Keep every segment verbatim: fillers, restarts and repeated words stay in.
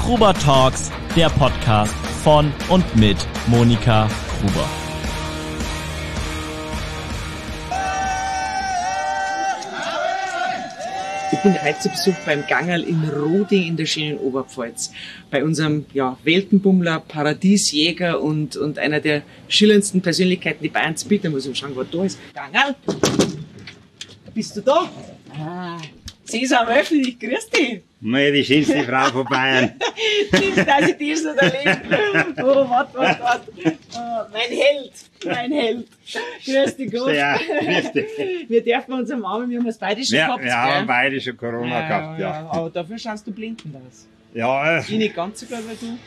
Gruber Talks, der Podcast von und mit Monika Gruber. Ich bin heute zu Besuch beim Gangerl in Roding in der schönen Oberpfalz. Bei unserem ja, Weltenbummler, Paradiesjäger und, und einer der schillerndsten Persönlichkeiten, die Bayern zu bieten. Muss ich schauen, was da ist. Gangerl, bist du da? Ah, Sesam öffentlich, grüß dich. Mei, die schönste Frau von Bayern. Das, dass ich dir so erlebt. Oh, warte, warte, warte. Oh, mein Held, mein Held. Grüß dich Gott. Ja, grüß dich. Wir dürfen uns umarmen, wir haben es beide schon Ja, gehabt. wir haben gell? beide schon Corona ja, gehabt, ja. ja. Aber dafür schaust du blindend aus. Ja, äh, Ich nicht ganz so gut wie du.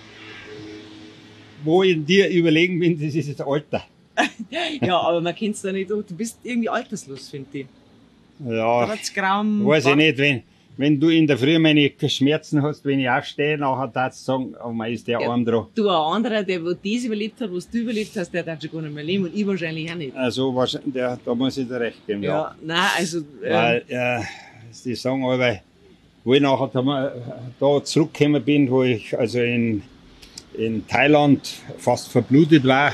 wo ich dir überlegen bin, das ist das Alter. Ja, aber man kennt es da nicht. Du bist irgendwie alterslos, finde ich. Ja, Ratzgraum, weiß ich Bart- nicht, wenn, wenn du in der Früh meine Schmerzen hast, wenn ich aufstehe, nachher darfst du sagen, oh mein, ist der Ja. Arm dran. Du, ein anderer, der wo das überlebt hat, was du überlebt hast, der darf schon gar nicht mehr leben und ich wahrscheinlich auch nicht. Also, wahrscheinlich, der, da muss ich dir recht geben, ja. Ja, nein, also, äh, Weil, äh, die sagen aber, wo ich nachher da, da zurückgekommen bin, wo ich also in, in Thailand fast verblutet war,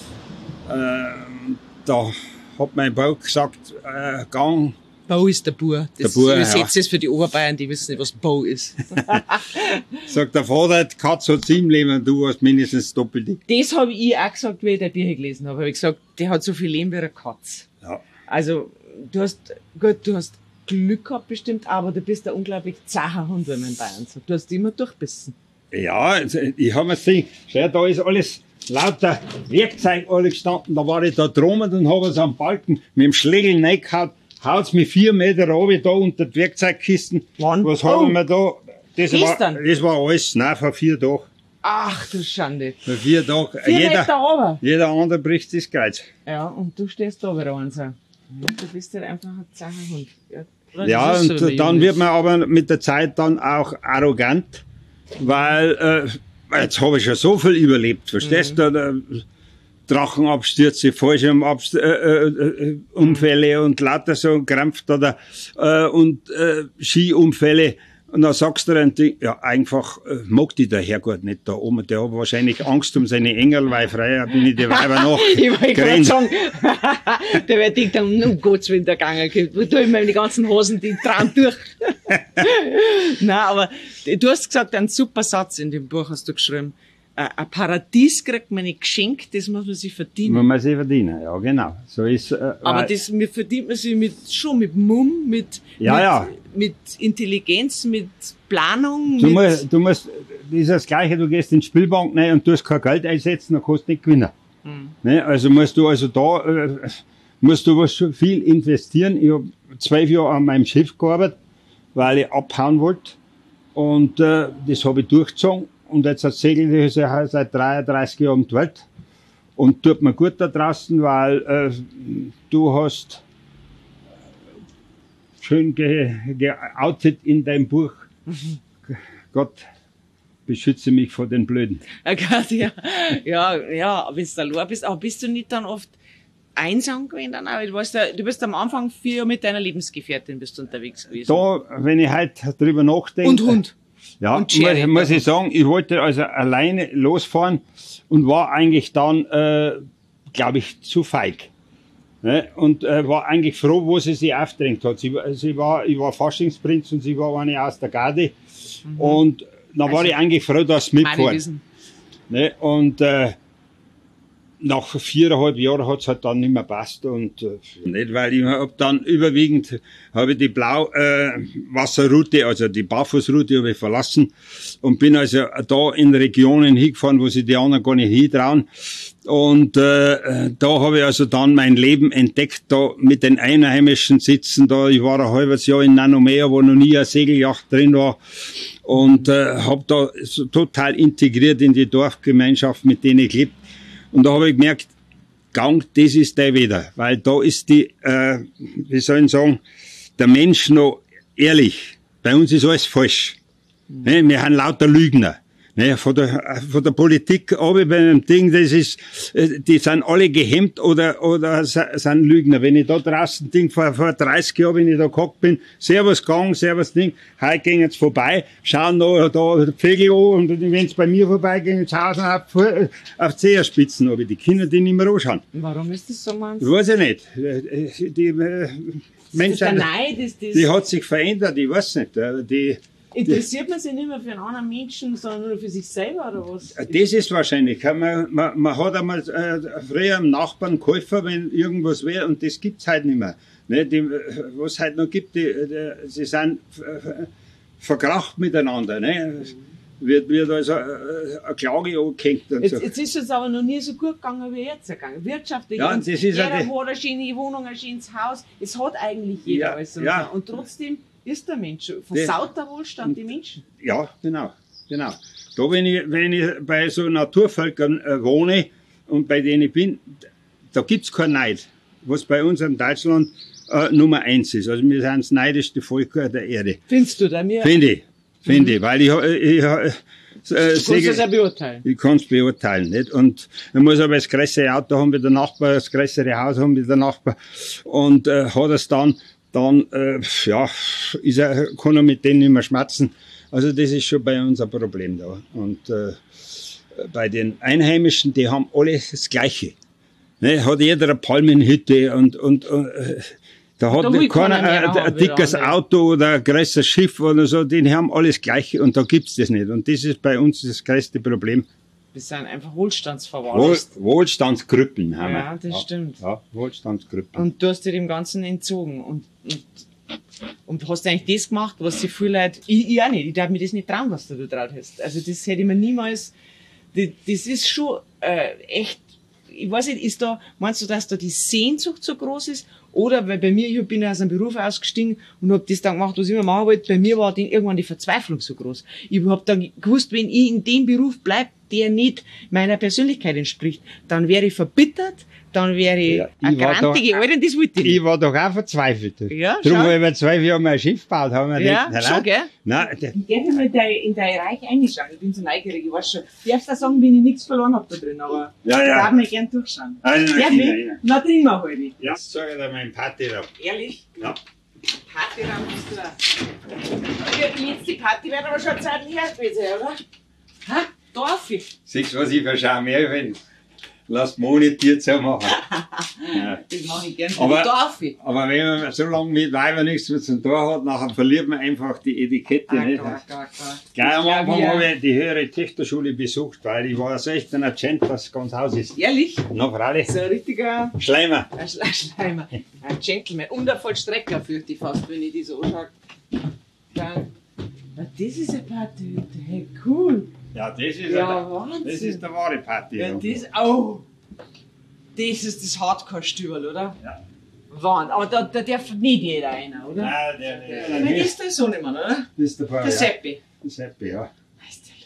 äh, da hat mein Bauch gesagt, äh, gang. Bau ist der Bur. Das Der Bur, übersetzt ja. es für die Oberbayern, die wissen nicht, was Bau ist. Sagt der Vater, die Katze hat sieben Leben und du hast mindestens doppelt. Das habe ich auch gesagt, wie ich der Bücher gelesen habe. Habe ich gesagt, der hat so viel Leben wie eine Katze. Ja. Also, du hast, gut, du hast Glück gehabt bestimmt, aber du bist ein unglaublich zacher Hund, wenn man in Bayern sagt. Du hast immer durchbissen. Ja, also, ich habe mir gesehen, schau, da ist alles lauter Werkzeug alle gestanden, da war ich da drum und habe es am Balken mit dem Schlägel reingehauen, haut's mir vier Meter runter da unter die Werkzeugkisten. Wann? Was Oh. haben wir da? Das war, Gestern? das war alles, nein, vor vier Tagen. Ach du Schande. Vor vier Tagen. Vier jeder, Meter runter. jeder andere bricht das Kreuz. Ja, und du stehst da wieder und so. Du bist halt einfach ein zacher Hund. Ja, das Ja, ist so, und wenn dann jung wird ist. man aber mit der Zeit dann auch arrogant, weil äh, jetzt habe ich schon so viel überlebt, verstehst Mhm. du? Da, Drachenabstürze, Fallschirmunfälle äh, äh, Unfälle und lauter so Krampf oder äh, und äh, Skiunfälle. Und dann sagst du dann, ja, einfach äh, mag die der Herrgott nicht da oben. Der hat wahrscheinlich Angst um seine Engel, weil früher bin ich die Weiber noch. Ich wollte gerade gerannt. sagen, der wird denkt, um Gottes Willen, der Ganger kommt. Wo tue ich meine ganzen Hosen, die trauen durch. Nein, aber du hast gesagt, einen super Satz in dem Buch hast du geschrieben. Äh, Ein Paradies kriegt man nicht geschenkt, das muss man sich verdienen. Muss man sich verdienen, ja, genau. So ist, äh, Aber weil- das mir verdient man sich mit, schon mit Mumm, mit, Ja, mit, ja. mit Intelligenz, mit Planung, Du mit, musst, du musst, das ist das Gleiche, du gehst in die Spielbank rein und tust kein Geld einsetzen, dann kannst du nicht gewinnen. Mhm. Ne? Also musst du also da, äh, musst du was schon viel investieren. Ich habe zwölf Jahre an meinem Schiff gearbeitet, weil ich abhauen wollte. Und äh, das habe ich durchgezogen. Und jetzt segel ich ja seit dreiunddreißig Jahren um die Welt. Und tut mir gut da draußen, weil äh, du hast schön ge- geoutet in deinem Buch. Gott beschütze mich vor den Blöden. Ja, Gott, ja, ja, ja, wenn du allein bist, aber bist du nicht dann oft einsam gewesen dann auch? Du warst, ja, du bist am Anfang vier mit deiner Lebensgefährtin bist du unterwegs gewesen. Da, wenn ich heute drüber nachdenke. Und Hund. Ja, und muss, Sherry. muss ich sagen, ich wollte also alleine losfahren und war eigentlich dann, äh, glaube ich, zu feig. Ne? Und äh, war eigentlich froh, wo sie sich aufgedrängt hat. Sie, war- sie war, ich war Faschingsprinz und sie war eine aus der Garde. Und dann war Also, ich eigentlich froh, dass sie Meine mitfahren. Wissen. Ne? Und äh, nach viereinhalb Jahren hat's halt dann nicht mehr passt und äh, nicht, weil ich hab dann überwiegend habe ich die Blau äh, Wasserroute, also die Barfußroute habe ich verlassen und bin also da in Regionen hingefahren, wo sich die anderen gar nicht hintrauen. Und äh, da habe ich also dann mein Leben entdeckt, da mit den Einheimischen sitzen, da ich war ein halbes Jahr in Nanomea, wo noch nie eine Segelyacht drin war und äh, habe da so total integriert in die Dorfgemeinschaft, mit denen ich lebt. Und da habe ich gemerkt, Gang, das ist der wieder, weil da ist die, äh, wie soll ich sagen, der Mensch noch ehrlich. Bei uns ist alles falsch. Ne? Wir haben lauter Lügner. Ne, von der, von der Politik aber bei einem Ding, das ist, die sind alle gehemmt oder, oder sind Lügner. Wenn ich da draußen Ding vor, vor dreißig Jahren, wenn ich da gehockt bin, Servus Gang, Servus Ding, heute gehen jetzt vorbei, schauen da, da die Vögel an und wenn sie bei mir vorbeigehen, schauen sie auf, auf die Zehenspitzen, aber die Kinder die nicht mehr anschauen. Warum ist das so, meinst du? Weiß ich nicht. Die, äh, Menschen, Neid, ist das die hat sich verändert, ich weiß nicht. Die, Interessiert man sich nicht mehr für einen anderen Menschen, sondern nur für sich selber, oder was? Das ist wahrscheinlich. Man, man, man hat einmal äh, früher einem Nachbarn geholfen, wenn irgendwas wäre, und das gibt's heute nicht mehr. Ne, die, was es heute noch gibt, die, die, sie sind verkracht miteinander. Ne? Wird, wird also äh, eine Klage angehängt und jetzt, so. Jetzt ist es aber noch nie so gut gegangen wie jetzt gegangen. Wirtschaftlich. Ja, und das ist jeder ja hat eine schöne Wohnung, ein schönes Haus. Es hat eigentlich jeder Ja, alles. Und, ja. so. Und trotzdem ist der Mensch, versaut der Wohlstand die Menschen. Ja, genau, genau. Da, wenn ich, wenn ich bei so Naturvölkern äh, wohne und bei denen ich bin, da gibt's keinen Neid, was bei uns in Deutschland äh, Nummer eins ist. Also wir sind das neidischste Volk der Erde. Findest du da mir? Finde ich, finde ich, weil ich, ich, ich äh, Du kannst das ja beurteilen. Ich kann es beurteilen, nicht? Und man muss aber das größere Auto haben wie der Nachbar, das größere Haus haben wie der Nachbar. Und äh, hat es dann, dann äh, ja, ist er, kann er mit denen nicht mehr schmatzen. Also das ist schon bei uns ein Problem da. Und äh, bei den Einheimischen, die haben alle das Gleiche. Ne? Hat jeder eine Palmenhütte und, und äh, da hat da nicht keiner keiner ein, ein, ein dickes andere. Auto oder ein größeres Schiff oder so, die haben alles Gleiche und da gibt's das nicht. Und das ist bei uns das größte Problem. Wir sind einfach Wohlstandsverwahrter. Wohl, Wohlstandskrüppeln haben wir. Ja, das ja, stimmt. Ja, Wohlstandskrüppeln. Und du hast dir dem Ganzen entzogen. Und, und, und hast eigentlich das gemacht, was sich viele Leute, ich, ich auch nicht, ich darf mir das nicht trauen, was du da traut hast. Also das hätte ich mir niemals, das, das ist schon äh, echt, ich weiß nicht, ist da, meinst du, dass da die Sehnsucht so groß ist? Oder, weil bei mir, ich bin aus einem Beruf ausgestiegen und hab das dann gemacht, was ich immer machen wollte, bei mir war dann irgendwann die Verzweiflung so groß. Ich hab dann gewusst, wenn ich in dem Beruf bleib, der nicht meiner Persönlichkeit entspricht, dann wäre ich verbittert, dann wäre ich Ja, eine ich war grantige da- Alte, und das wollte ich nicht. Ich war doch auch verzweifelt. Ja, Darum schau. habe ich über zwölf Jahre mal ein Schiff gebaut. Haben wir Ja, nicht, schon, gell? Nein, der- Ich darf mal in dein, in dein Reich reinschauen. Ich bin so neugierig, ich weiß schon. Ich darf da sagen, wenn ich nichts verloren hab da drin, aber Ja, ich ja. darf mir gern durchschauen. Also, Darf na, ich? na, Na, drin mal halt. ja, sag ich dir mein Partyraum. Ehrlich? Ja. Partyraum bist du da. Die letzte Party wird aber schon eine Zeit her gewesen, oder? Ha? Dorfi. Siehst du, was ich für Charme bin? Lass monetiert so machen. Ja. Das mache ich gern für Aber- die Dorfi. Aber wenn man so lange mit Weibern nichts zu tun hat, nachher verliert man einfach die Etikette. Ah, nicht? klar, klar, klar. Gleich am Ja, Anfang wir- habe ich die höhere Töchterschule besucht, weil ich war so echt ein Agent, was ganz Haus ist. Ehrlich? Na, freilich. So ein richtiger Schleimer. ein Sch- ein Schleimer. Ein Gentleman. Und ein Vollstrecker fürchte ich fast, wenn ich die so anschaue. Dann. Ah, das ist eine Party. Hey, cool. Ja, das ist, Ja, der, Wahnsinn. das ist der wahre Party. Ja, das, oh, das ist das Hardcore-Stübel, oder? Ja. Wahnsinn. Aber da, da darf nicht jeder einer, oder? Nein, der, der, der, Nein, der, das das ist der Sohnemann, oder? ist der Fall. Der Ja. Seppi. Der Seppi, ja. Weißt du,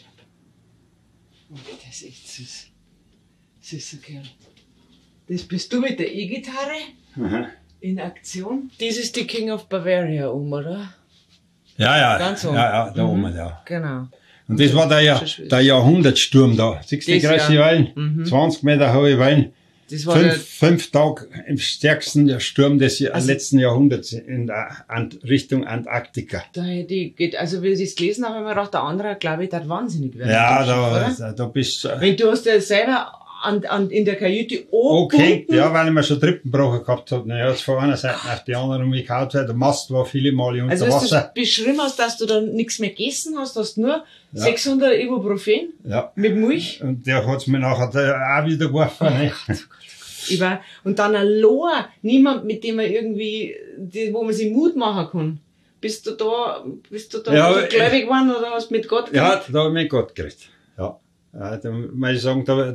lieb. Oh, der ist echt süß. Süßer Kerl. Das bist du mit der E-Gitarre Aha. in Aktion? Das ist die King of Bavaria um, oder? Ja, ja, Ganz oben. ja, ja, da Mhm. oben, ja. Genau. Und das war der, ja, der Jahrhundertsturm da. Siehst du die Das große ja. Wellen? Mhm. zwanzig Meter hohe Wellen. Das war Fünf, fünf Tage im stärksten Sturm des Jahr- Also- letzten Jahrhunderts in der Ant Richtung Antarktika. der, da hätte ich, geht, also wie ich es gelesen habe, habe ich mir gedacht, der andere, glaube ich, der wahnsinnig werden. Ja, Auf dem da, Schiff, da, da bist du oder? Wenn du hast ja selber an, an, in der Kajüte okay, angebunden. ja, weil ich mir schon Trippenbrocher gehabt habe. Na ja, jetzt von einer Seite auf die andere umgekaut, weil der Mast war viele Male unter Also, dass du Wasser. beschrieben hast, dass du dann nichts mehr gegessen hast, hast nur Ja. sechshundert Ibuprofen Ja. mit Milch. Und der hat's mir nachher da auch wieder geworfen. Ne? Ich war, und dann ein Lohr, niemand, mit dem man irgendwie, die, wo man sich Mut machen kann. Bist du da, bist du da Ja, so gläubig geworden oder hast mit Gott Ja, geredet? da habe ich mit Gott geredet. Ja. Ja, da muss ich sagen, da,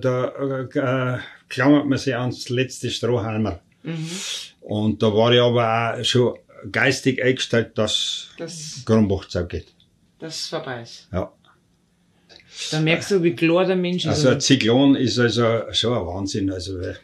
da äh, klammert man sich ans letzte Strohhalmer. Mhm. Und da war ich aber auch schon geistig eingestellt, dass Dass Kronbachzau geht. das vorbei ist. Ja. Dann merkst du, wie klar der Mensch ist. Also ein Zyklon ist also schon ein Wahnsinn. Also äh,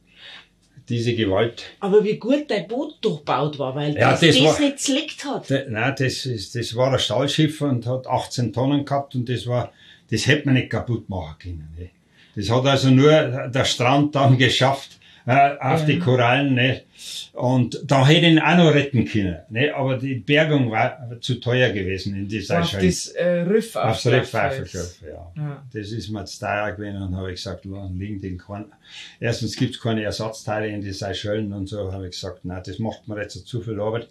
diese Gewalt. aber wie gut dein Boot durchgebaut war, weil Ja, das, das das war- nicht zleckt hat. Da, nein, das, ist, das war ein Stahlschiff und hat achtzehn Tonnen gehabt und das war das hätte man nicht kaputt machen können. Ne? Das hat also nur der Strand dann geschafft, äh, auf ja. die Korallen, ne? Und da hätte ich ihn auch noch retten können, ne? Aber die Bergung war zu teuer gewesen in dieser Auf Scheibe. das äh, Riff Aufs Riff aufgeschaut, ja. ja. Das ist mir zu teuer gewesen und habe ich gesagt, liegen den kein, erstens gibt's keine Ersatzteile in die Seychellen und so, habe ich gesagt, nein, das macht mir jetzt zu viel Arbeit.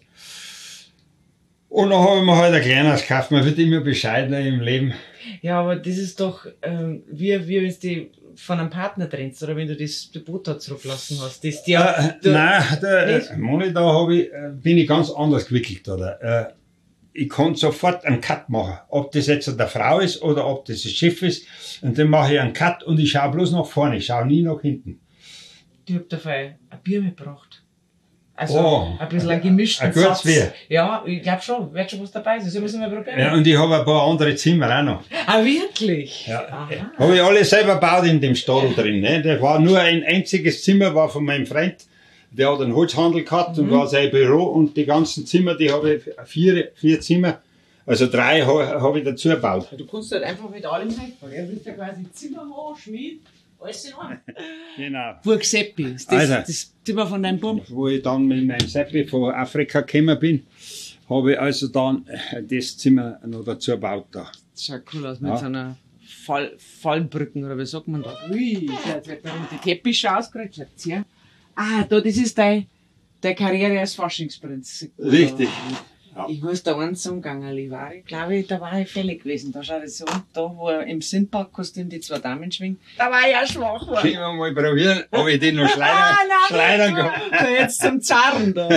Und dann habe ich mir halt ein kleines gekauft. Man wird immer bescheidener im Leben. Ja, aber das ist doch, ähm, wie, wie wenn du dich von einem Partner trennst, oder wenn du das, das Boot da zurücklassen hast. Das dir, äh, du, nein, der Moni, da hab ich, bin ich ganz anders gewickelt, oder? Äh, ich kann sofort einen Cut machen. Ob das jetzt eine Frau ist oder ob das ein Schiff ist. Und dann mache ich einen Cut und ich schaue bloß nach vorne. Ich schaue nie nach hinten. Ich hab dafür ein Bier mitgebracht. Also oh, ein bisschen ein gemischten ein gutes Satz. Bier. Ja, ich glaube schon, wird schon was dabei sein. Sollen wir es mal probieren? Ja, und ich habe ein paar andere Zimmer auch noch. Ah, wirklich? Ja. Habe ich alle selber gebaut in dem Stadel drin. Ne? Das war nur ein einziges Zimmer, war von meinem Freund. Der hat einen Holzhandel gehabt mhm. und war sein Büro. Und die ganzen Zimmer, die habe ich, vier, vier Zimmer, also drei habe hab ich dazu gebaut. Du kannst halt einfach mit allem helfen. Er bist ja quasi Zimmermann, Schmied. Alles in Ordnung. Genau. Burg Seppi, das, also, das Zimmer von deinem Bub. Wo ich dann mit meinem Seppi von Afrika gekommen bin, habe ich also dann das Zimmer noch dazu gebaut. Da. Das schaut cool aus, mit ja. so einer Fall, Fallbrücken, oder wie sagt man da? Ui, jetzt wird die Teppiche ausgerutscht. Ja. Ah, da, das ist deine, deine Karriere als Faschingsprinz. Richtig. Ja. Ich muss da eins sagen, Gangerli, war ich, glaube ich, da war ich fällig gewesen. Da schaut es so, da wo er im Sindbad-Kostüm die zwei Damen schwingt, da war ich ja schwach geworden. Können wir mal probieren, ob ich den noch schleidern, schleidern kann. Da jetzt zum Zaren da.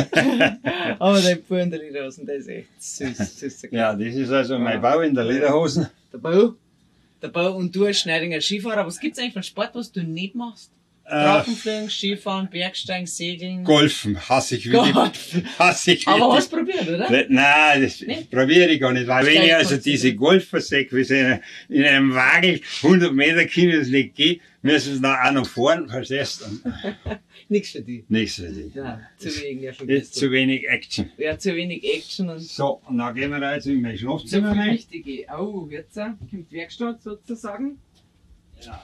Aber der Bub in der Lederhosen, der ist echt süß. süß ja, das ist also mein Bau in der Lederhosen. Der Bau. Der Bau und du als Schneidinger Skifahrer. Was gibt's eigentlich für Sport, was du nicht machst? Drachenfliegen, Skifahren, Bergsteigen, Segeln. Golfen hasse ich wirklich. Hasse ich Aber hast du probiert, oder? Nein, das nee? probiere ich gar nicht. Weil wenn ich also diese Golfer sehe, wie sie in einem Wagel hundert Meter können es nicht gehen, müssen sie dann auch noch fahren, verstehst du? Nichts für dich. Nichts für dich. Ja, zu wenig, ja, ist zu wenig Action. Ja, zu wenig Action. Und so, und dann gehen wir jetzt in mein Schlafzimmer rein. Richtige. Oh, jetzt kommt die Werkstatt sozusagen. Ja.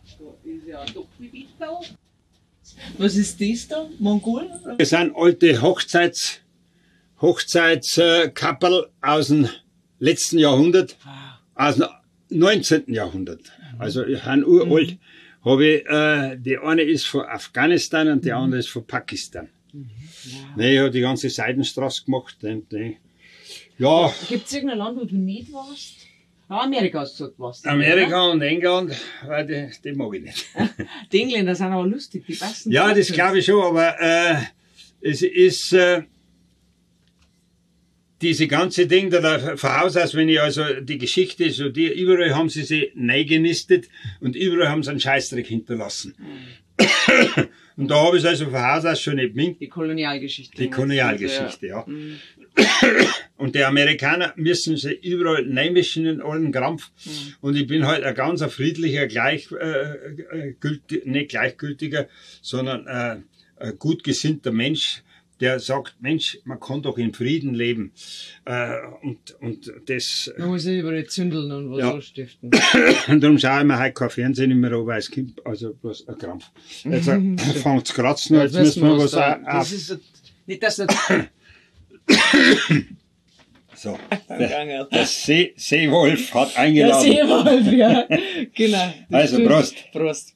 Da ist ja doch wie da. Was ist das da? Mongol? Das sind alte Hochzeits, Hochzeitskapperl aus dem letzten Jahrhundert, aus dem neunzehnten Jahrhundert. Also ich bin uralt. Mhm. Habe ich, äh, die eine ist von Afghanistan und die andere ist von Pakistan. Mhm. Wow. Ne, ich habe die ganze Seidenstraße gemacht. Und, ne. Ja. Gibt es irgendein Land, wo du nicht warst? Ja, Amerika hast du gesagt, was? Amerika oder? Und England, weil die, die mag ich nicht. Die Engländer sind aber lustig, die passen. Ja, das glaube ich schon, aber äh, es ist äh, diese ganze Ding da von Haus aus, wenn ich also die Geschichte, so die, überall haben sie sie neu genistet und überall haben sie einen Scheißdreck hinterlassen. Mhm. Und da habe ich es also von Haus aus schon nicht mit. Die Kolonialgeschichte. Die Kolonialgeschichte, ja. ja. Mhm. Und die Amerikaner müssen sich überall reinmischen in allen Krampf. Mhm. Und ich bin halt ein ganz ein friedlicher, gleich, äh, gültig, nicht gleichgültiger, sondern äh, ein gut gesinnter Mensch, der sagt, Mensch, man kann doch in Frieden leben. Äh, und, und das... Man muss ja überall zündeln und was ja. anstiften. Und darum schaue ich mir heute kein Fernsehen mehr an, weil es kommt, also bloß ein Krampf. Jetzt äh, fängt es kratzen, jetzt ja, müssen wir was... Da, auf. Das ist nicht, dass das... So, der, der See, Seewolf hat eingeladen. Der Seewolf, ja, genau. Also, Prost. Prost.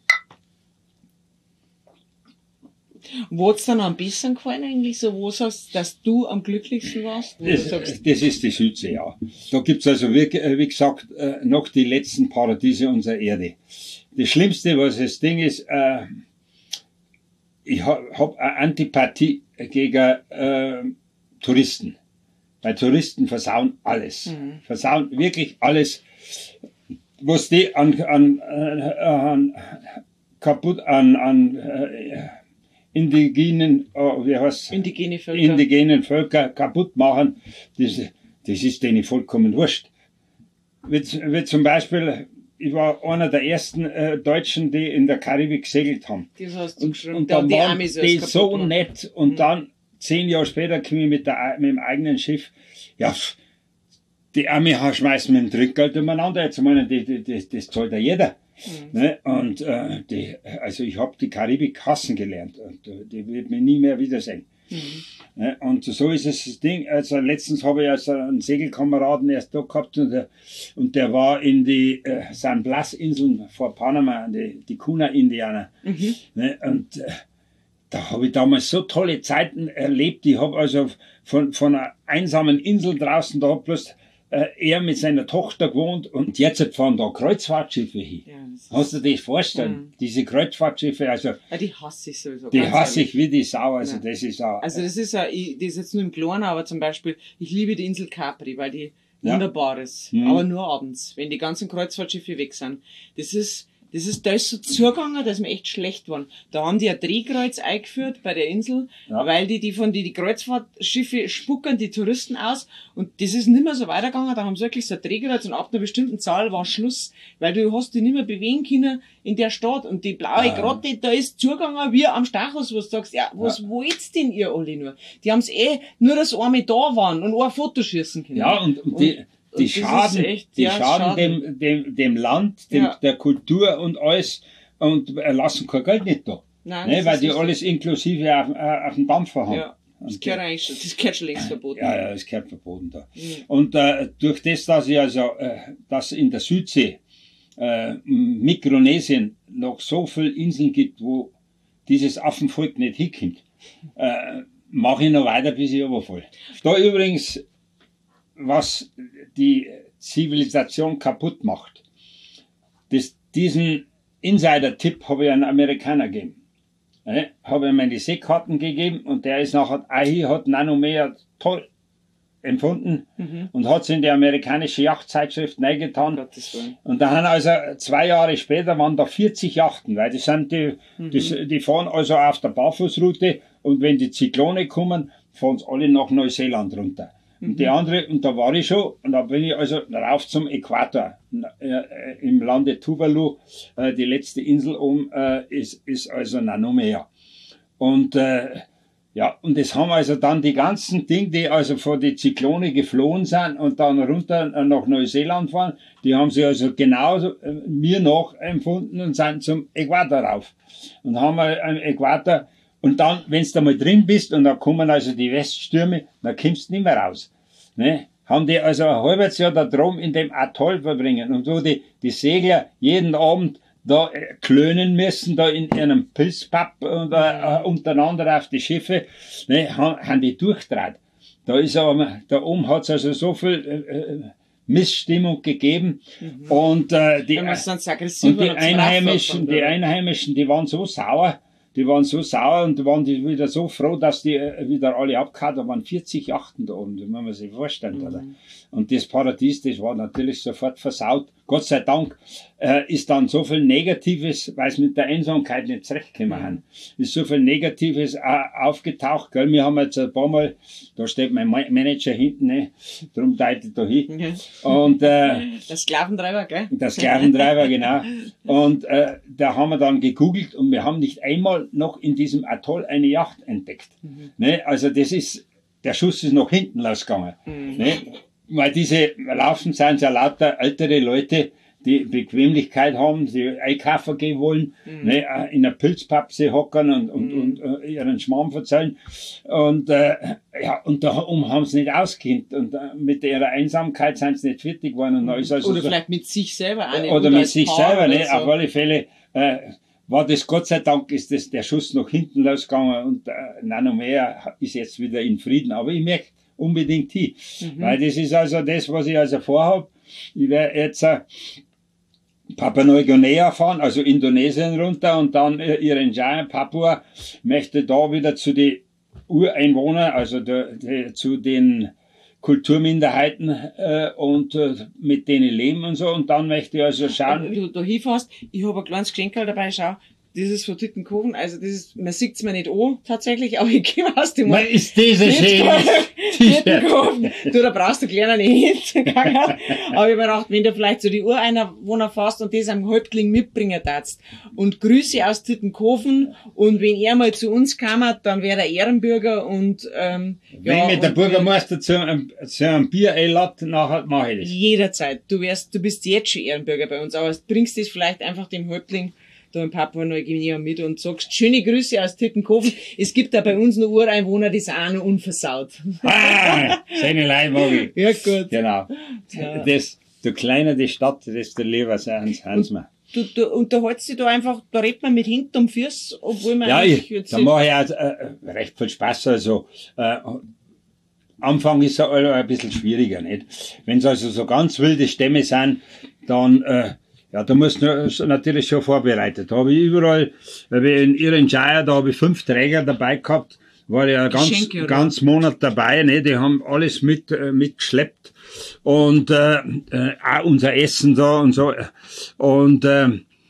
Wo hat's dann am besten gefallen eigentlich? So, wo sagst du, dass du am glücklichsten warst? Das, das ist die Südsee, ja. Da gibt's also, wie, wie gesagt, noch die letzten Paradiese unserer Erde. Das Schlimmste, was das Ding ist, äh, ich habe hab eine Antipathie gegen äh, Touristen. Weil Touristen versauen alles. Mhm. Versauen wirklich alles, was die an, an, an kaputt, an, an äh, indigenen, oh, wie heißt Indigene Völker. indigenen Völker kaputt machen. Das, das ist denen vollkommen wurscht. Wie, wie zum Beispiel, ich war einer der ersten äh, Deutschen, die in der Karibik gesegelt haben. Das hast du geschrieben. Und, und dann die waren Amis die so machen. nett. Und mhm. dann, zehn Jahre später, komme ich mit, der, mit dem eigenen Schiff. Ja, die Arme schmeißen mit dem Trinkgeld umeinander. Jetzt meinen, die, die, das, das zahlt ja jeder. Mhm. Ne? Und äh, die, also ich habe die Karibik hassen gelernt und äh, die wird mir nie mehr wiedersehen. Mhm. Ne? Und so ist es das Ding. Also letztens habe ich also einen Segelkameraden erst da gehabt und der, und der war in die äh, San Blas-Inseln vor Panama, die, die Kuna-Indianer. Mhm. Ne? Und äh, da habe ich damals so tolle Zeiten erlebt. Ich habe also von, von einer einsamen Insel draußen, da hat bloß äh, er mit seiner Tochter gewohnt und jetzt fahren da Kreuzfahrtschiffe hin. Ja, hast du dir das vorstellen? Mhm. Diese Kreuzfahrtschiffe, also. Ja, die hasse ich sowieso. Die hasse ich wie die Sau, also ja. Das ist auch. Also das ist ja, ich, das ist jetzt nur im Kleinen, aber zum Beispiel, ich liebe die Insel Capri, weil die ja. wunderbar ist. Mhm. Aber nur abends, wenn die ganzen Kreuzfahrtschiffe weg sind. Das ist, Das ist, da ist so zugegangen, dass wir echt schlecht waren. Da haben die ein Drehkreuz eingeführt bei der Insel, ja. weil die, die von die, die Kreuzfahrtschiffe spucken die Touristen aus und das ist nicht mehr so weitergegangen. Da haben sie wirklich so ein Drehkreuz und ab einer bestimmten Zahl war Schluss, weil du hast dich nicht mehr bewegen können in der Stadt und die blaue ja. Grotte, da ist zugegangen wie am Stachus, wo du sagst, ja, was ja. wollt's denn ihr alle nur? Die haben's eh nur, dass einmal da waren und ein Foto schießen können. Ja, und, und die, Die schaden, echt, die ja, schaden, schaden. Dem, dem, dem Land, dem, ja. der Kultur und alles und lassen kein Geld nicht da. Nein, ne, weil die alles so. Inklusive auf, auf dem Dampfer haben. Ja, das gehört eigentlich schon, das gehört schon längst verboten. Ja, ja, das gehört verboten da. Mhm. Und äh, durch das, dass ich also, äh, dass in der Südsee, äh, Mikronesien noch so viele Inseln gibt, wo dieses Affenvolk nicht hinkommt, äh, mache ich noch weiter, bis ich überfall. Da übrigens, was die Zivilisation kaputt macht. Das, diesen Insider-Tipp habe ich einem Amerikaner gegeben. Ne? Habe ihm meine Seekarten gegeben und der ist nachher, ah, hier hat Nanomeer toll empfunden mhm. und hat es in die amerikanische Yachtzeitschrift reingetan. Und da haben also zwei Jahre später waren da vierzig Yachten, weil die sind die, mhm. die, die fahren also auf der Barfußroute und wenn die Zyklone kommen, fahren sie alle nach Neuseeland runter. Und die andere, und da war ich schon, und da bin ich also rauf zum Äquator, äh, im Lande Tuvalu, äh, die letzte Insel oben, äh, ist, ist also Nanumea. Und, äh, ja, und das haben also dann die ganzen Dinge, die also vor die Zyklone geflohen sind und dann runter nach Neuseeland fahren, die haben sie also genauso äh, mir nachempfunden und sind zum Äquator rauf. Und haben wir am Äquator, und dann, wenn du mal drin bist und da kommen also die Weststürme, dann kommst du nicht mehr raus. Ne? Haben die also ein halbes Jahr da drum in dem Atoll verbringen und wo die, die Segler jeden Abend da äh, klönen müssen, da in einem Pilzpapp und äh, untereinander auf die Schiffe, ne, haben, haben die durchgedreht. Da ist aber, da oben hat's also so viel äh, Missstimmung gegeben mhm. und äh, die, und die Einheimischen, die Einheimischen, die waren so sauer, die waren so sauer und waren die wieder so froh, dass die wieder alle abgehauen. Da waren vierzig Yachten da oben, das muss man sich vorstellen. Mhm. Oder? Und das Paradies, das war natürlich sofort versaut. Gott sei Dank äh, ist dann so viel Negatives, weil es mit der Einsamkeit nicht zurechtgekommen haben, mhm. ist so viel Negatives äh, aufgetaucht. Gell? Wir haben jetzt ein paar Mal, da steht mein Manager hinten, ne? Darum deute ich da hin. Mhm. Und, äh, der Sklaventreiber, gell? Der Sklaventreiber, genau. Und äh, da haben wir dann gegoogelt und wir haben nicht einmal noch in diesem Atoll eine Yacht entdeckt. Mhm. Ne? Also das ist, der Schuss ist nach hinten losgegangen. Mhm. Ne? Weil diese laufen sind ja lauter ältere Leute, die Bequemlichkeit haben, die einkaufen gehen wollen, mhm. ne, in der Pilzpapse hocken und, und, mhm. und uh, ihren Schmarrn verzeihen. Und, äh, ja, und darum haben sie nicht ausgekannt. Und äh, mit ihrer Einsamkeit sind sie nicht fertig geworden. Und mhm. ist also oder so, vielleicht mit sich selber. Auch nicht, oder, oder mit sich Paar selber, ne, so. Auf alle Fälle. Äh, war das Gott sei Dank, ist das der Schuss nach hinten losgegangen und äh, Nanumea ist jetzt wieder in Frieden. Aber ich merke unbedingt hin. Mhm. Weil das ist also das, was ich also vorhab. Ich werde jetzt äh, Papua-Neuguinea fahren, also Indonesien runter und dann äh, Irian Papua, möchte da wieder zu den Ureinwohnern, also de, de, zu den Kulturminderheiten äh, und äh, mit denen leben und so. Und dann möchte ich also schauen. Wenn du da hinfährst, ich habe ein kleines Geschenk dabei, schau, das ist von Tittenkofen, also das ist, man sieht's mir nicht an, tatsächlich, aber ich komme aus dem Man ist diese schöne Tittenkofen. Du, da brauchst du kleiner nicht. Aber ich hab mir gedacht, wenn du vielleicht so die Ureinwohner fährst und das am Häuptling mitbringen darfst. Und Grüße aus Tittenkofen, und wenn er mal zu uns kam, dann wäre er Ehrenbürger und, ähm, wenn ja, mit der und Bürgermeister zu einem, zu einem Bier einlädt, nachher mache ich das. jederzeit. Du wärst, du bist jetzt schon Ehrenbürger bei uns, aber du bringst das vielleicht einfach dem Häuptling da in Papua-Neuguinea mit und sagst, schöne Grüße aus Tittenkofen. Es gibt da bei uns noch Ureinwohner, die sind auch noch unversaut. Ah, seine Leute mag ich. Ja, gut. Genau. Ja. Das, der kleiner die Stadt, desto lieber sind wir. Du, du unterhältst dich da einfach, da redet man mit Hinten um Fürs, obwohl man Ja, eigentlich ich, jetzt da mache ich auch äh, recht viel Spaß. Also, äh, Anfang ist es also ein bisschen schwieriger, nicht? Wenn es also so ganz wilde Stämme sind, dann, äh, ja, da musst du natürlich schon vorbereitet. Da habe ich überall, weil in Irian-Jaya, da habe ich fünf Träger dabei gehabt, war ja ganz, Geschenke, oder? ganz Monat dabei, ne? Die haben alles mit, äh, mitgeschleppt. Und, äh, äh, auch unser Essen da und so. Und, äh,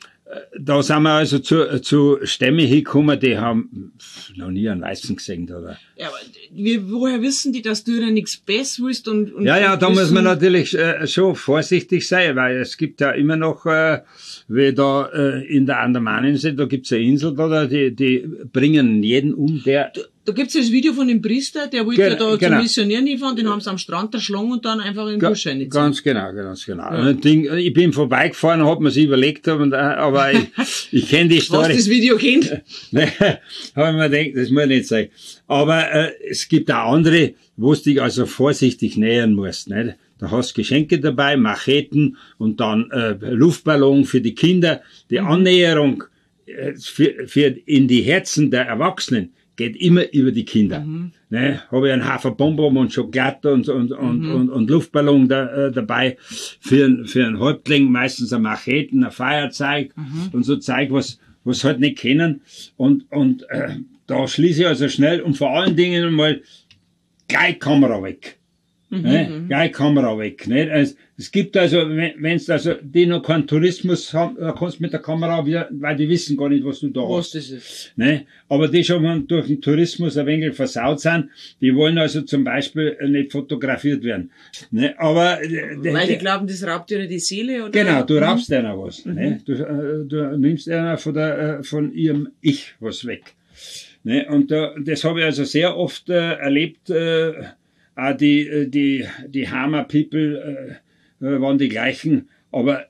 da sind wir also zu, zu Stämme hingekommen, die haben noch nie einen Weißen gesehen, oder? Ja, aber wir, woher wissen die, dass du da nichts Besseres willst und, und Ja, ja, da wissen, muss man natürlich äh, schon vorsichtig sein, weil es gibt ja immer noch, äh, wie da äh, in der Andamaneninsel, da gibt's eine Insel, da, die, die bringen jeden um, der... Da gibt's das Video von dem Priester, der wollte Ge- ja da genau. zum Missionieren hinfahren, den haben sie am Strand erschlagen und dann einfach in den Ga- Busch reingezogen. Ganz genau, ganz genau. Ein Ding, ich bin vorbeigefahren, hab mir's überlegt, und, äh, aber ich, ich kenne die Hast du Story. das Video kennt? Ne, hab ich mir gedacht, das muss nicht sein. Aber äh, es gibt auch andere, wo du dich also vorsichtig nähern musst. Nicht? Da hast du Geschenke dabei, Macheten und dann äh, Luftballon für die Kinder. Die Mhm. Annäherung äh, für, für in die Herzen der Erwachsenen geht immer über die Kinder. Mhm. Ne, habe ich einen Haufen Bonbon und Schokolade und, und, und, Mhm. und, und Luftballon da, äh, dabei. Für, für einen Häuptling meistens ein Macheten, ein Feuerzeug Mhm. und so Zeug, was, was halt nicht kennen. Und, und äh, da schließe ich also schnell und vor allen Dingen mal gleich Kamera weg. Mhm. Ne? Gleich Kamera weg. Nicht? Es, es gibt also, wenn es also, die noch keinen Tourismus haben, da kannst du mit der Kamera wieder, weil die wissen gar nicht, was du da Was hast. das ist. Ne? Aber die schon durch den Tourismus ein wenig versaut sind, die wollen also zum Beispiel nicht fotografiert werden. Ne? Aber, äh, Weil die die, glauben, das raubt dir die Seele, oder? genau, du Mhm. raubst einer was. Ne? Du, äh, du nimmst einer von der, äh, von ihrem Ich was weg. Ne? Und da, das habe ich also sehr oft äh, erlebt, äh, auch die, äh, die, die Hammer People, äh, äh, waren die gleichen, aber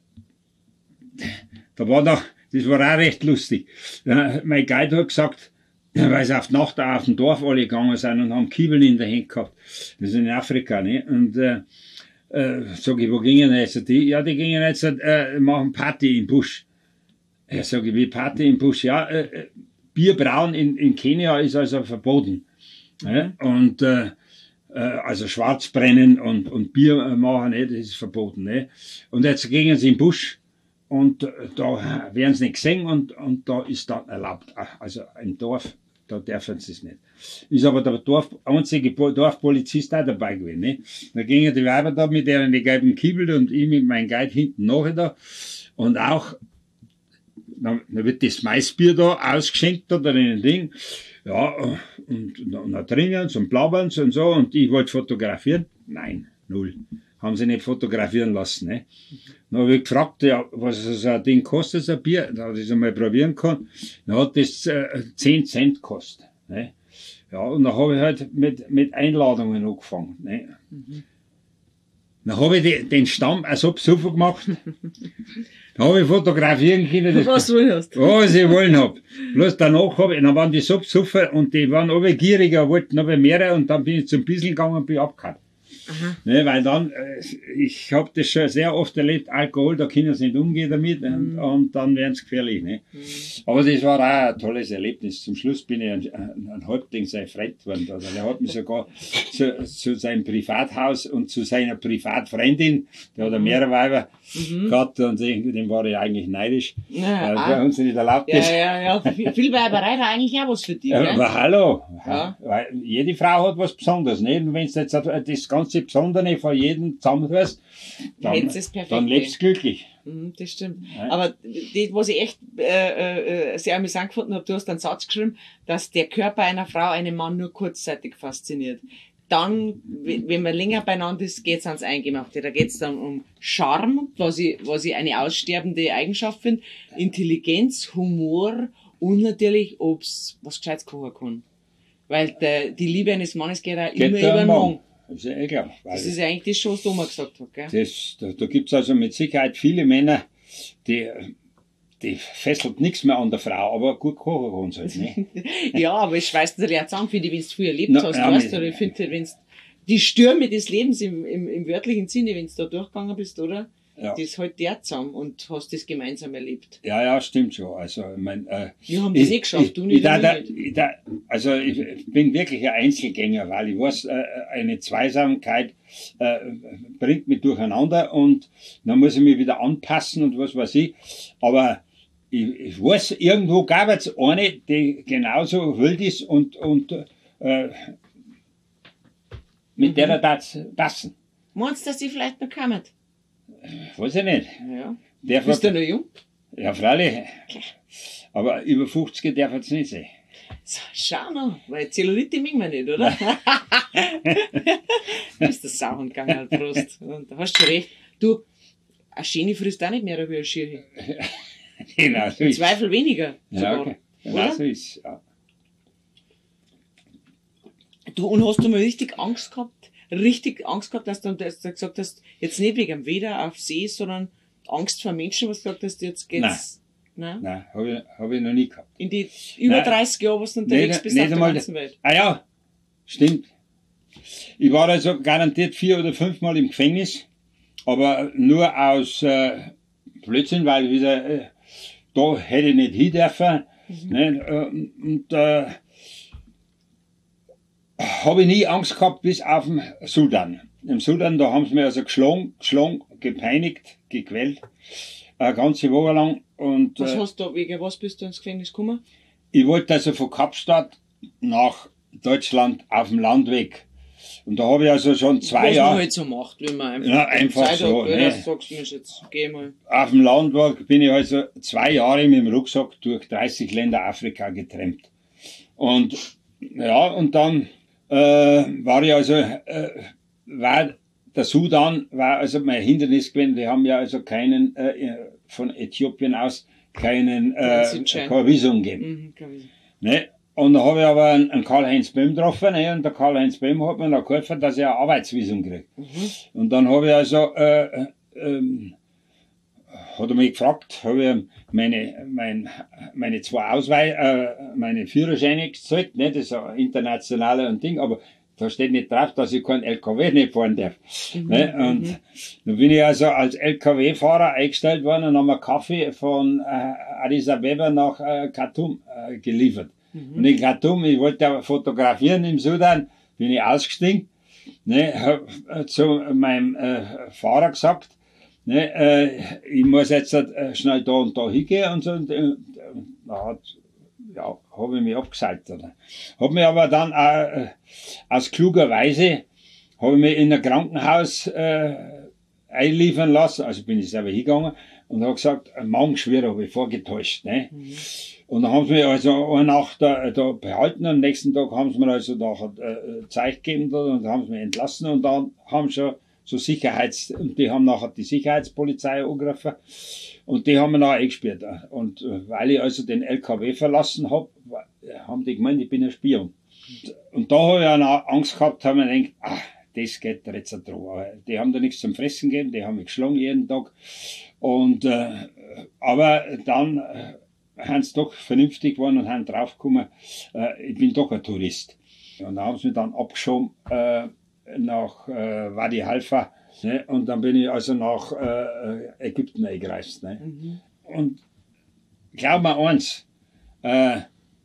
da war noch, das war auch recht lustig. Ja, mein Guide hat gesagt, weil sie auf die Nacht auch auf dem Dorf alle gegangen sind und haben Kiebeln in der Hand gehabt. Das ist in Afrika, ne? Und, äh, äh, sag ich, wo gingen jetzt die? Ja, die gingen jetzt, äh, machen Party im Busch. Ja, sag ich, wie Party im Busch? Ja, äh, Bierbrauen in, in Kenia ist also verboten. Ne? Und, äh, also Schwarzbrennen und, und Bier machen, ne, das ist verboten. Ne? Und jetzt gingen sie im Busch und da werden sie nicht gesehen und, und da ist dann erlaubt. Also im Dorf, da dürfen sie es nicht. Ist aber der Dorf, einzige Dorfpolizist auch dabei gewesen. Ne? Da gingen die Weiber da mit deren die gelben Kiebel und ich mit meinem Guide hinten nachher da. Und auch, dann, dann wird das Maisbier da ausgeschenkt oder in ein Ding. Ja, und, und, und da trinken sie und plaudern sie und so, und ich wollte fotografieren. Nein, null. Haben sie nicht fotografieren lassen, ne. Dann habe ich gefragt, ja, was so ein Ding kostet, so ein Bier, da ich es einmal probieren kann. Dann hat das äh, zehn Cent gekostet, ne. Ja, und dann habe ich halt mit, mit Einladungen angefangen, ne. Mhm. Dann habe ich die, den Stamm also besuchen gemacht. Dann habe ich fotografieren können. Das, Was du willst. was ich wollen hab. Bloß danach habe ich, dann waren die Subsuffer und die waren alle gieriger, wollten aber mehrere, und dann bin ich zum Bissl gegangen und bin abgehauen. Aha. Ne, weil dann, äh, ich habe das schon sehr oft erlebt, Alkohol, da können sie nicht umgehen damit, und, Mhm. und dann werden sie gefährlich. Ne? Mhm. Aber das war auch ein tolles Erlebnis. Zum Schluss bin ich ein, ein, ein Häuptling sein Freund geworden. Also er hat mich sogar zu, zu seinem Privathaus und zu seiner Privatfreundin, der hat ja mehrere Weiber Mhm. gehabt, und dem war ich eigentlich neidisch, Ja, weil ah. bei uns nicht erlaubt Ja, ist. ja, ja. Viel, viel Weiberei war eigentlich auch was für dich, Ja, gell? aber hallo, Ja. weil jede Frau hat was Besonderes, nicht? Und wenn du jetzt das ganze Besondere von jedem zusammenhörst, dann, Hättest es perfekt dann lebst du glücklich. Mhm, das stimmt. Ja. Aber das, was ich echt äh, äh, sehr amüsant gefunden habe, du hast einen Satz geschrieben, dass der Körper einer Frau einen Mann nur kurzzeitig fasziniert. Dann, wenn man länger beieinander ist, geht's ans Eingemachte. Da geht's dann um Charme, was ich, was ich eine aussterbende Eigenschaft finde, Intelligenz, Humor und natürlich, ob's was Gescheites kochen kann. Weil der, die Liebe eines Mannes geht auch Geht immer da über den am Mann. Das ist ja eh klar. weil Das ist ja eigentlich das schon, was du immer gesagt hast, gell? das, da da gibt's also mit Sicherheit viele Männer, die, die fesselt nichts mehr an der Frau, aber gut kochen kann sie halt, ne? Ja, aber es schweißt natürlich auch zusammen, finde ich, wenn du früher erlebt Na, hast, ja, weißt mit- du, oder ich finde, wenn die Stürme des Lebens im, im, im wörtlichen Sinne, wenn du da durchgegangen bist, oder? Ja. Das halt der zusammen und hast das gemeinsam erlebt. Ja, ja, stimmt schon. Also, ich mein, äh, Wir haben das eh geschafft, ich, du ich, nicht, da, ich da, nicht. ich, da, also ich bin wirklich ein Einzelgänger, weil ich weiß, äh, eine Zweisamkeit äh, bringt mich durcheinander und dann muss ich mich wieder anpassen und was weiß ich. Aber ich, ich weiß, irgendwo gab es eine, die genauso wild ist und, und äh, mit Mhm. der das passen. Meinst du, dass die vielleicht noch kommen? Weiß ich nicht. Ja. Der Bist du noch jung? Ja, freilich. Aber über fünfzig darf es nicht sein. So, schau noch, weil Zellulite mögen wir nicht, oder? Du bist der Sauhund gegangen, halt, Prost. Und da hast du schon recht. Du, eine Schöne frisst auch nicht mehr wie eine Schirche. Genau so Im ist Zweifel weniger Ja, sogar. okay. Genau Oder? so ist ja. Du, und hast du mal richtig Angst gehabt, richtig Angst gehabt, dass du, dass du gesagt hast, jetzt nicht wegen dem Wetter auf See, sondern Angst vor Menschen, was du gesagt hast, jetzt geht's, nein. Nein, habe ich, hab ich noch nie gehabt. In die über Nein. dreißig Jahre, was du unterwegs Nicht- bist nicht auf der einmal- ganzen Welt. Ah ja, stimmt. Ich war also garantiert vier oder fünfmal im Gefängnis, aber nur aus äh, Blödsinn, weil wieder äh, da hätte ich nicht hin dürfen. Mhm. Nicht? Äh, und äh, habe ich nie Angst gehabt bis auf den Sudan. Im Sudan, da haben sie mich also geschlagen, geschlagen, gepeinigt, gequält, eine ganze Woche lang. Und Was äh, hast du, wegen was bist du ins Gefängnis gekommen? ich wollte also von Kapstadt nach Deutschland auf dem Landweg. Und da habe ich also schon zwei was man Jahre halt so macht, wenn man einfach, Ja, einfach Zeit so, hat, oder ne? sagst du, Mensch, jetzt geh mal. auf dem Landweg bin ich also zwei Jahre mit dem Rucksack durch dreißig Länder Afrika getrennt. Und ja, und dann äh, war ich also, äh, war der Sudan war also mein Hindernis gewesen. Die haben ja also keinen äh, von Äthiopien aus keinen äh, Transitschein. kein Visum gegeben. Mhm, glaub ich. Ne? Und da habe ich aber einen, einen Karl-Heinz Böhm getroffen, ne? Und der Karl-Heinz Böhm hat mir dann geholfen, dass ich ein Arbeitsvisum kriege. Mhm. Und dann habe ich also, äh, ähm, hat er mich gefragt, habe ich ihm meine, mein, meine zwei Ausweis, äh, meine Führerscheine gezeigt, ne? Das ist ein internationaler und Ding, aber da steht nicht drauf, dass ich keinen L K W nicht fahren darf. Mhm, Ne? Und mhm. dann bin ich also als L K W-Fahrer eingestellt worden und haben wir Kaffee von äh, Addis Abeba nach äh, Khartoum äh, geliefert. Mhm. Und in Khartoum, ich wollte ja fotografieren im Sudan, bin ich ausgestiegen, ne, hab äh, zu meinem äh, Fahrer gesagt, ne, äh, ich muss jetzt äh, schnell da und da hingehen und so. Und, äh, da hat, ja, habe ich mich abgeseilt. Hab mich aber dann äh, aus kluger Weise, habe ich mich in ein Krankenhaus äh, einliefern lassen, also bin ich selber hingegangen und habe gesagt, Magenschwere habe ich vorgetäuscht. Ne? Mhm. Und dann haben sie mich also eine Nacht da, da behalten und am nächsten Tag haben sie mir also nachher äh, Zeit gegeben da, und haben sie mich entlassen und dann haben schon so Sicherheits, und die haben nachher die Sicherheitspolizei angerufen und die haben mir nachher eingesperrt. Und äh, weil ich also den L K W verlassen habe, haben die gemeint, ich bin ein Spion. Und, und da habe ich auch noch Angst gehabt, haben mir gedacht, ah, das geht jetzt dran. Aber die haben da nichts zum Fressen gegeben, die haben mich geschlagen jeden Tag. Und, äh, aber dann äh, haben sie doch vernünftig geworden und haben draufgekommen, äh, ich bin doch ein Tourist. Und da haben sie mich dann abgeschoben äh, nach äh, Wadi Halfa, ne? Und dann bin ich also nach äh, Ägypten eingereist. Ne? Mhm. Und glaub mir eins, äh,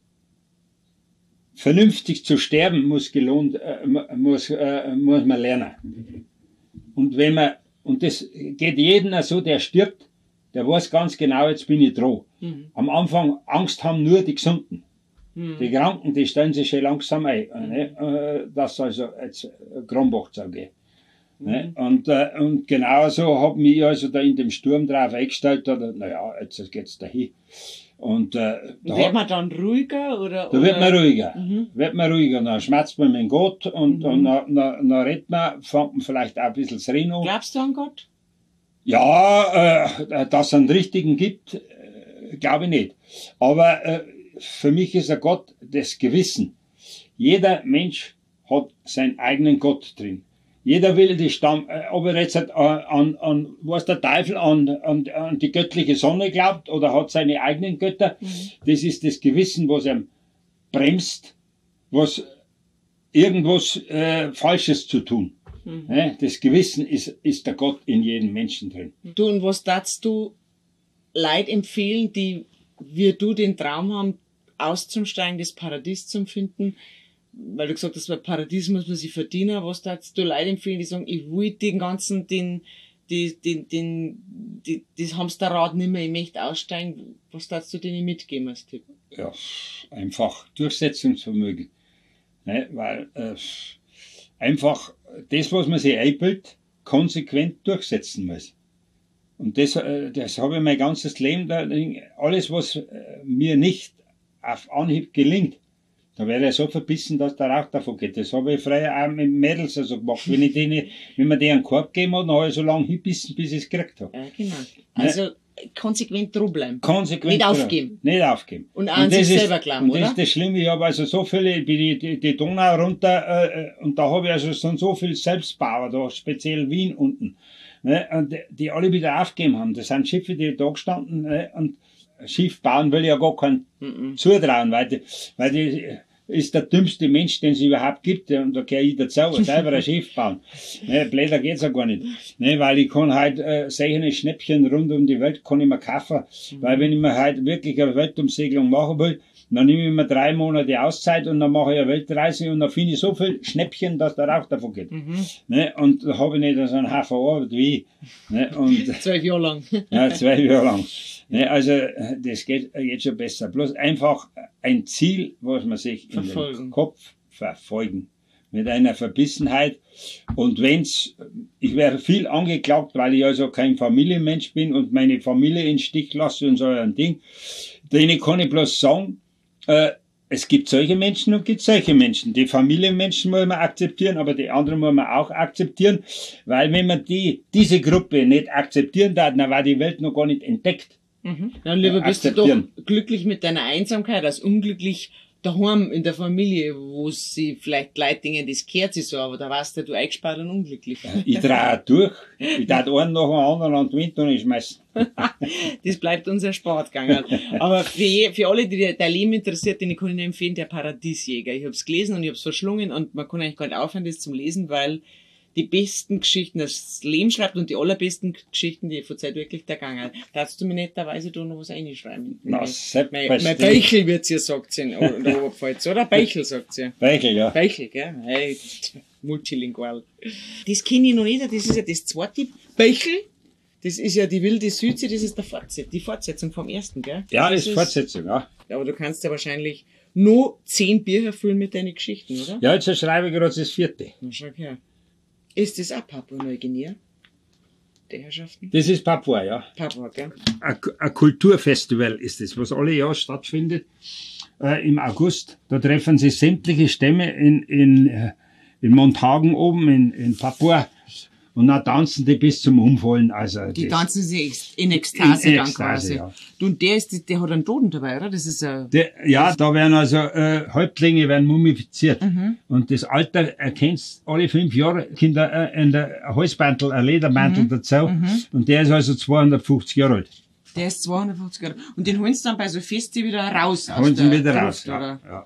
vernünftig zu sterben muss gelohnt, äh, muss, äh, muss man lernen. Und wenn man, und das geht jedem so, der stirbt, der weiß ganz genau, jetzt bin ich dran. Mhm. Am Anfang Angst haben nur die Gesunden. Mhm. Die Kranken, die stellen sich schon langsam ein, ne? äh, dass also jetzt Kronbach zu gehen. Ne? Und, äh, und genauso habe ich mich also da in dem Sturm drauf eingestellt, oder, naja, jetzt geht's dahin. Und, äh, da wird man dann ruhiger, oder? Da oder? wird man ruhiger. Mhm. Wird man ruhiger. Dann schmerzt man mit Gott und, Mhm. und dann, dann, dann redet man, fängt man vielleicht auch ein bisschen das Rennen an. Glaubst du an Gott? Ja, äh, dass es einen richtigen gibt, äh, glaube ich nicht. Aber äh, für mich ist ein Gott das Gewissen. Jeder Mensch hat seinen eigenen Gott drin. Jeder will die Stamm, äh, ob er jetzt an, an, an was der Teufel an, an, an die göttliche Sonne glaubt oder hat seine eigenen Götter. Mhm. Das ist das Gewissen, was ihm bremst, was irgendwas äh, Falsches zu tun. Mhm. Ne? Das Gewissen ist, ist der Gott in jedem Menschen drin. Du, und was darfst du Leute empfehlen, die, wie du den Traum haben, auszusteigen, das Paradies zu finden? Weil du gesagt hast, bei Paradies muss man sich verdienen. Was darfst du Leute empfehlen, die sagen, ich will den ganzen, den, den, den, den, die, das Hamsterrad nicht mehr, ich möchte aussteigen. Was darfst du denen mitgeben als Tipp? Ja, einfach Durchsetzungsvermögen. Ne? Weil, äh, einfach das, was man sich einbildet, konsequent durchsetzen muss. Und das, äh, das habe ich mein ganzes Leben, da, alles, was äh, mir nicht auf Anhieb gelingt, da wäre ich so verbissen, dass der Rauch davon geht. Das habe ich früher auch mit Mädels also gemacht. Wenn ich denen, wenn man denen einen Korb gegeben hat, dann habe ich so lange hingebissen, bis ich es gekriegt habe. Ja, genau. Also, ne? Konsequent dranbleiben. Konsequent. Nicht aufgeben. Nicht aufgeben. Und auch an sich selber glauben, und oder? Und das ist das Schlimme. Ich habe also so viele, ich bin die, die, die Donau runter, äh, und da habe ich also so, so viel Selbstbauer, da speziell Wien unten, ne, und die, die alle wieder aufgegeben haben. Das sind Schiffe, die da gestanden, ne, und Schiff bauen will ich ja gar keinen mm-mm. zutrauen, weil die, weil die, ist der dümmste Mensch, den es überhaupt gibt, und da gehöre ich dazu, selber ein Schiff bauen. Ne, blöder geht's ja gar nicht. Ne, weil ich kann halt, äh, solche Schnäppchen rund um die Welt kann ich mir kaufen, mhm. weil wenn ich mir halt wirklich eine Weltumsegelung machen will, dann nehme ich mir drei Monate Auszeit und dann mache ich eine Weltreise und dann finde ich so viel Schnäppchen, dass der Rauch davon geht. Mhm. Ne, und da habe ich nicht so einen Haufen Arbeit wie ich. Ne, und, zwölf Jahre lang. Ja, zwölf Jahre lang. Ne, also, das geht jetzt schon besser. Bloß einfach ein Ziel, was man sich verfolgen. In den Kopf verfolgen. Mit einer Verbissenheit. Und wenn's, ich wäre viel angeklagt, weil ich also kein Familienmensch bin und meine Familie in den Stich lasse und so ein Ding. Denen kann ich bloß sagen, äh, es gibt solche Menschen und gibt solche Menschen. Die Familienmenschen muss man akzeptieren, aber die anderen muss man auch akzeptieren. Weil wenn man die, diese Gruppe nicht akzeptieren darf, dann war die Welt noch gar nicht entdeckt. Mhm. Dann lieber bist du doch glücklich mit deiner Einsamkeit als unglücklich daheim in der Familie, wo sie vielleicht Leute denken, das kehrt sich so, aber da warst du, du eingespart und unglücklich. Ich drehe durch. Ich darf einen nach dem anderen an die Windtonne schmeißen. Das bleibt uns erspart gegangen. Aber für, für alle, die dein Leben interessiert, den kann ich nur empfehlen, der Paradiesjäger. Ich habe es gelesen und ich habe es verschlungen und man kann eigentlich gar nicht aufhören, das zum Lesen, weil die besten Geschichten das Leben schreibt und die allerbesten Geschichten, die von Zeit wirklich der Gang hat. Darfst du mir netterweise da noch was reinschreiben? Na, mein, mein Beichel wird sie ja, sagt sie in der Oberpfalz, oder? Beichel, sagt sie. Beichel, ja. Beichel, gell? Hey, multilingual. Das kenne ich noch nicht, das ist ja das zweite Beichel. Das ist ja die wilde Südsee, das ist der Fortsetzung, die Fortsetzung vom ersten, gell? Ja, das ist Fortsetzung, ja. Ja, aber du kannst ja wahrscheinlich nur zehn Bücher füllen mit deinen Geschichten, oder? Ja, jetzt schreibe ich gerade das vierte. Na, schau her. Ist das auch Papua-Neuguinea? Die Herrschaften? Das ist Papua, ja. Papua, gell? Ein, ein Kulturfestival ist das, was alle Jahr stattfindet, äh, im August. Da treffen sich sämtliche Stämme in, in, äh, in Monthagen oben, in, in Papua. Und dann tanzen die bis zum Umfallen. Also die tanzen sich in Ekstase, in dann Ekstase, quasi. Ja. Du, und der ist, der hat einen Toten dabei, oder? Das ist ein der, ja, da werden also äh, Häuptlinge werden mumifiziert. Mhm. Und das Alter erkennst alle fünf Jahre, Kinder äh, in der Halsbantel, ein Ledermantel mhm. dazu. Mhm. Und der ist also zweihundertfünfzig Jahre alt. Der ist zweihundertfünfzig Jahre alt. Und den holen sie dann bei so Feste wieder raus. Holen sie wieder raus, ja, ja.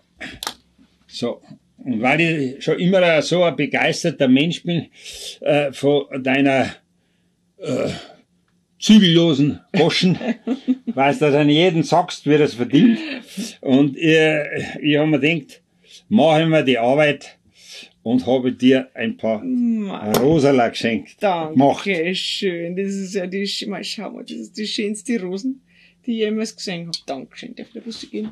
So. Und weil ich schon immer so ein begeisterter Mensch bin äh, von deiner äh, zügellosen Goschen, weißt du, dass du an jeden sagst, wie das verdient. Und ich, ich habe mir gedacht, mache mir die Arbeit und habe dir ein paar Rosala geschenkt. Danke schön. Das ist ja die, mal schau mal, das ist die schönste Rosen, die ich jemals gesehen habe. Dankeschön. Darf ich dir was geben?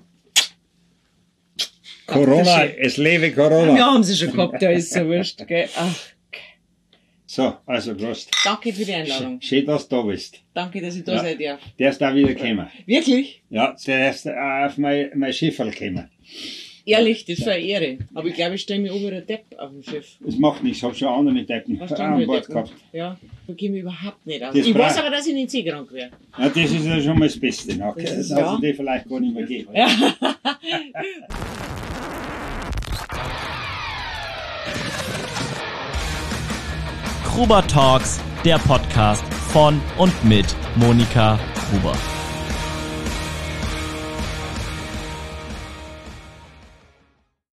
Corona, es lebe Corona. Wir haben sie schon gehabt, da ist so wurscht, gell. Ach, So, also Prost. Danke für die Einladung. Schön, dass du da bist. Danke, dass ich da Ja. sein darf. Der ist auch wieder gekommen. Wirklich? Ja, der ist auch auf mein, mein Schifferl gekommen. Ehrlich, das ist eine Ehre. Aber ich glaube, ich stelle mich ober der Depp auf dem Schiff. Das macht nichts, ich habe schon andere mit Deppen Was an stand Bord Deppen? gehabt. Ja, da gehen wir überhaupt nicht aus. Das Ich bra- weiß aber, dass ich nicht seekrank wäre. Ja, das ist ja schon mal das Beste. Nach. Das Das ist- darf ja. ich dir vielleicht gar nicht mehr geben. Ja. Gruber Talks, der Podcast von und mit Monika Gruber.